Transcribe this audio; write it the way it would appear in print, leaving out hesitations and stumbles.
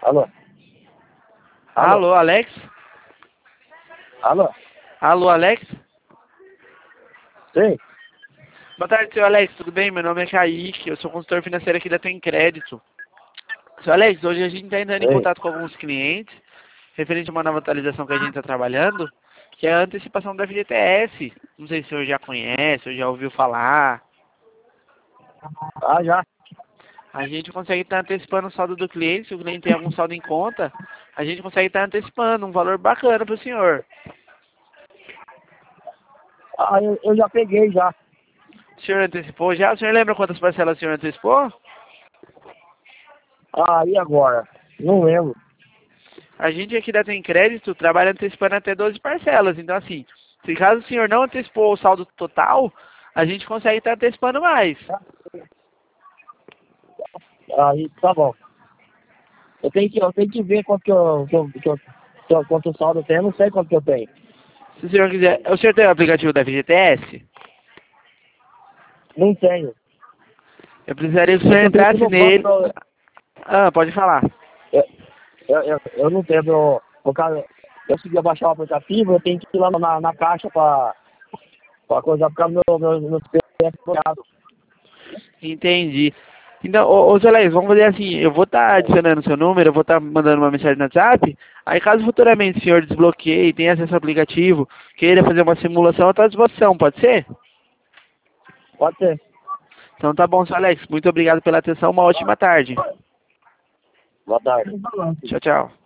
Alô? Alô? Alô, Alex? Alô? Alô, Alex? Sim? Boa tarde, senhor Alex, tudo bem? Meu nome é Kaique, eu sou consultor financeiro aqui da Tem Crédito. Senhor Alex, hoje a gente está entrando em Sim. contato com alguns clientes, referente a uma nova atualização que a gente está trabalhando, que é a antecipação da FGTS. Não sei se o senhor já conhece, ou já ouviu falar. Ah, já. A gente consegue estar antecipando o saldo do cliente, se o cliente tem algum saldo em conta, a gente consegue estar antecipando um valor bacana para o senhor. Ah, eu já peguei já. O senhor antecipou já? O senhor lembra quantas parcelas o senhor antecipou? Ah, e agora? Não lembro. A gente aqui da Tem Crédito trabalha antecipando até 12 parcelas. Então, assim, se caso o senhor não antecipou o saldo total, a gente consegue estar antecipando mais. Aí, tá bom. Eu tenho que ver quanto saldo eu tenho. Eu não sei quanto que eu tenho. Se o senhor quiser... O senhor tem o aplicativo da FGTS? Não tenho. Eu precisaria que o É senhor que eu tenho que ir entrasse no banco. nele... Ah, pode falar. Eu não tenho. Por causa, eu consegui baixar o aplicativo, eu tenho que ir lá na caixa pra coisa, porque meu CPF bloqueado. Entendi. Então, ô seu Alex, vamos fazer assim, eu vou estar adicionando seu número, eu vou estar mandando uma mensagem no WhatsApp, aí caso futuramente o senhor desbloqueie, tenha acesso ao aplicativo, queira fazer uma simulação, eu estou à disposição, pode ser? Pode ser. Então tá bom, seu Alex, muito obrigado pela atenção, uma ótima tarde. Boa tarde. Tchau, tchau.